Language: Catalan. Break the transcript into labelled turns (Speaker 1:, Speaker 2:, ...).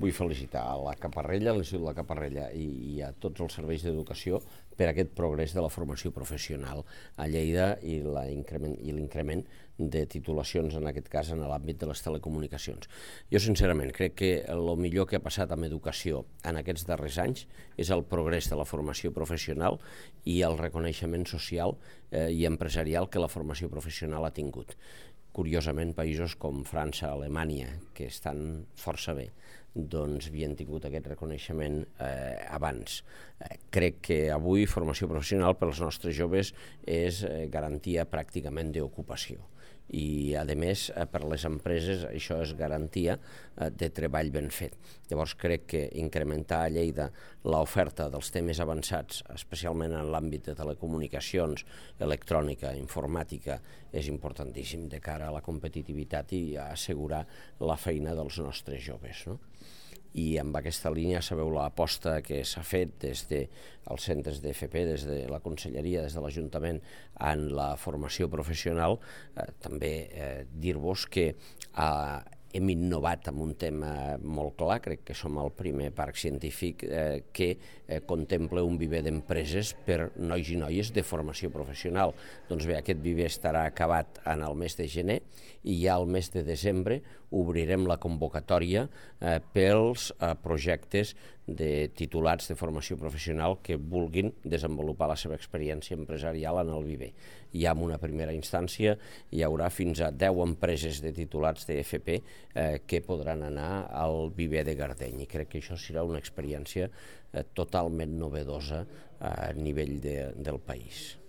Speaker 1: vull felicitar a la Caparrella, a l'Institut de la Caparrella i a tots els serveis d'educació per aquest progrés de la formació professional a Lleida i l'increment de titulacions, en aquest cas, en l'àmbit de les telecomunicacions. Jo, sincerament, crec que el millor que ha passat amb educació en aquests darrers anys és el progrés de la formació professional i el reconeixement social i empresarial que la formació professional ha tingut. Curiosament, països com França, Alemanya, que estan força bé, doncs havien tingut aquest reconeixement abans. Crec que avui formació professional per als nostres joves és garantia pràcticament d'ocupació. I, a més, per a les empreses això és garantia de treball ben fet. Llavors, crec que incrementar a Lleida l'oferta dels temes avançats, especialment en l'àmbit de telecomunicacions, electrònica, informàtica, és importantíssim de cara a la competitivitat i a assegurar la feina dels nostres joves, no? I amb aquesta línia sabeu l'aposta que s'ha fet des dels centres d'FP, des de la Conselleria, des de l'Ajuntament, en la formació professional. També dir-vos que hem innovat amb un tema molt clar, crec que som el primer parc científic que contempla un viver d'empreses per nois i noies de formació professional. Doncs bé, aquest viver estarà acabat en el mes de gener i ja al mes de desembre obrirem la convocatòria pels projectes de titulats de formació professional que vulguin desenvolupar la seva experiència empresarial en el viver. I en una primera instància hi haurà fins a 10 empreses de titulats d'FP que podran anar al viver de Gardeny, i crec que això serà una experiència totalment novedosa a nivell del país.